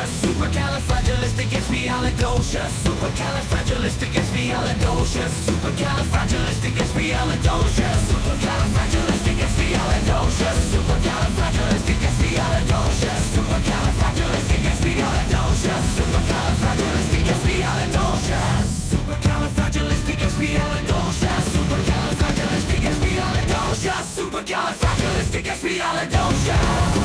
Supercalifragilisticexpialidocious. Supercalifragilisticexpialidocious. Supercalifragilisticexpialidocious. Supercalifragilisticexpialidocious. Supercalifragilisticexpialidocious. Supercalifragilisticexpialidocious. Supercalifragilisticexpialidocious. Supercalifragilisticexpialidocious. Supercalifragilisticexpialidocious. Supercalifragilisticexpialidocious.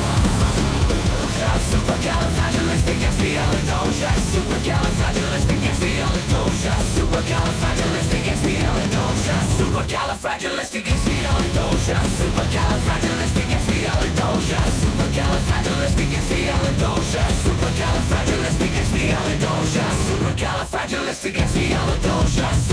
Supercalifragilisticexpialidocious. Supercalifragilisticexpialidocious. Supercalifragilisticexpialidocious. Supercalifragilisticexpialidocious. Supercalifragilisticexpialidocious. Supercalifragilisticexpialidocious. Supercalifragilisticexpialidocious. Supercalifragilisticexpialidocious.